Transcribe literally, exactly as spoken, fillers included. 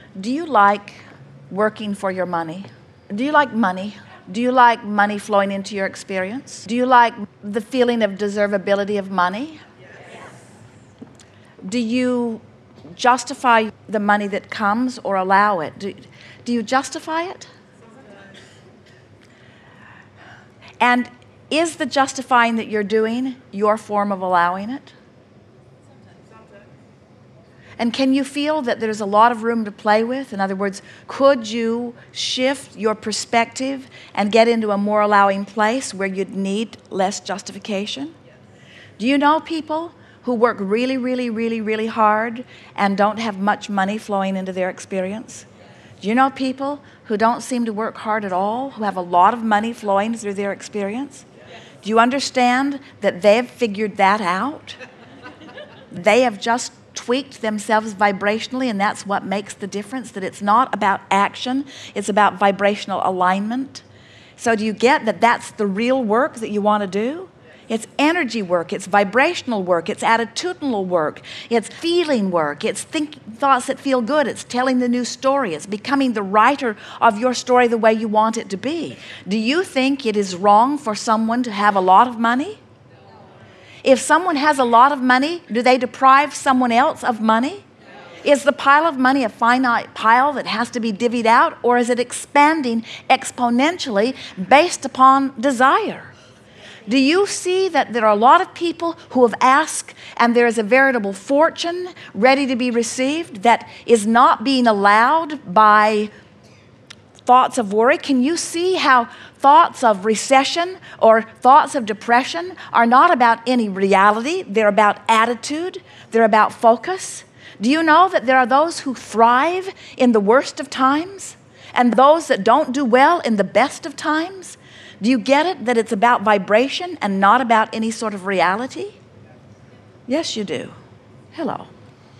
Do you like working for your money? Do you like money? Do you like money flowing into your experience? Do you like the feeling of deservability of money? Yes. Do you justify the money that comes or allow it? Do, do you justify it? And is the justifying that you're doing your form of allowing it? And can you feel that there's a lot of room to play with? In other words, could you shift your perspective and get into a more allowing place where you'd need less justification? Do you know people who work really, really, really, really hard and don't have much money flowing into their experience? Do you know people who don't seem to work hard at all, who have a lot of money flowing through their experience? Do you understand that they've figured that out? They have just tweaked themselves vibrationally, and that's what makes the difference, that it's not about action, it's about vibrational alignment. So do you get that that's the real work that you want to do? It's energy work, it's vibrational work, it's attitudinal work, it's feeling work, it's think thoughts that feel good, it's telling the new story, it's becoming the writer of your story the way you want it to be. Do you think it is wrong for someone to have a lot of money? If someone has a lot of money, do they deprive someone else of money? Is the pile of money a finite pile that has to be divvied out, or is it expanding exponentially based upon desire? Do you see that there are a lot of people who have asked, and there is a veritable fortune ready to be received that is not being allowed by thoughts of worry? Can you see how thoughts of recession or thoughts of depression are not about any reality? They're about attitude. They're about focus. Do you know that there are those who thrive in the worst of times and those that don't do well in the best of times? Do you get it, that it's about vibration and not about any sort of reality? Yes, you do. Hello.